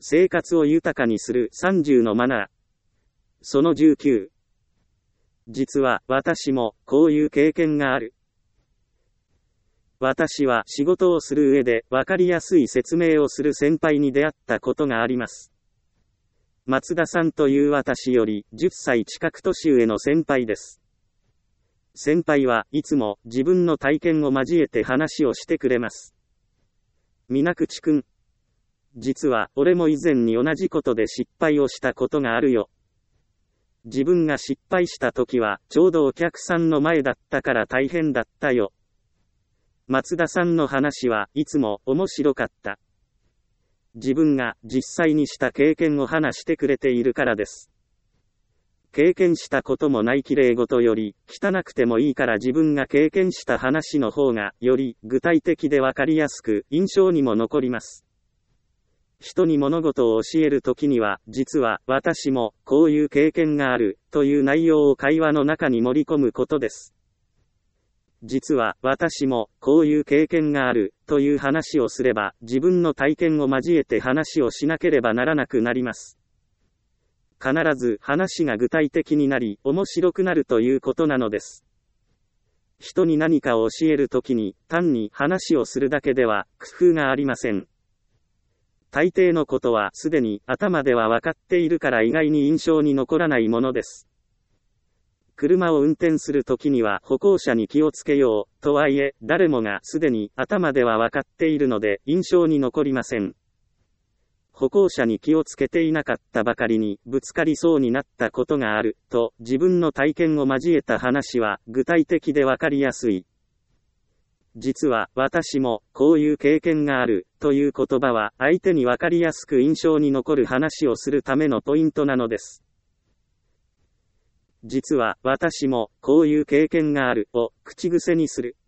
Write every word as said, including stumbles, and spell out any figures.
生活を豊かにするさんじゅうのマナー。そのじゅうきゅう。実は私もこういう経験がある。私は仕事をする上で分かりやすい説明をする先輩に出会ったことがあります。松田さんという私よりじゅっさい近く年上の先輩です。先輩はいつも自分の体験を交えて話をしてくれます。水口くん。実は俺も以前に同じことで失敗をしたことがあるよ。自分が失敗した時はちょうどお客さんの前だったから大変だったよ。松田さんの話はいつも面白かった。自分が実際にした経験を話してくれているからです。経験したこともない綺麗事より汚くてもいいから自分が経験した話の方がより具体的でわかりやすく印象にも残ります。人に物事を教えるときには実は私もこういう経験があるという内容を会話の中に盛り込むことです。実は私もこういう経験があるという話をすれば自分の体験を交えて話をしなければならなくなります。必ず話が具体的になり面白くなるということなのです。人に何かを教えるときに単に話をするだけでは工夫がありません。大抵のことはすでに頭では分かっているから意外に印象に残らないものです。車を運転するときには歩行者に気をつけようとはいえ誰もがすでに頭では分かっているので印象に残りません。歩行者に気をつけていなかったばかりにぶつかりそうになったことがあると自分の体験を交えた話は具体的で分かりやすい。実は私もこういう経験があるという言葉は相手に分かりやすく印象に残る話をするためのポイントなのです。実は私もこういう経験があるを口癖にする。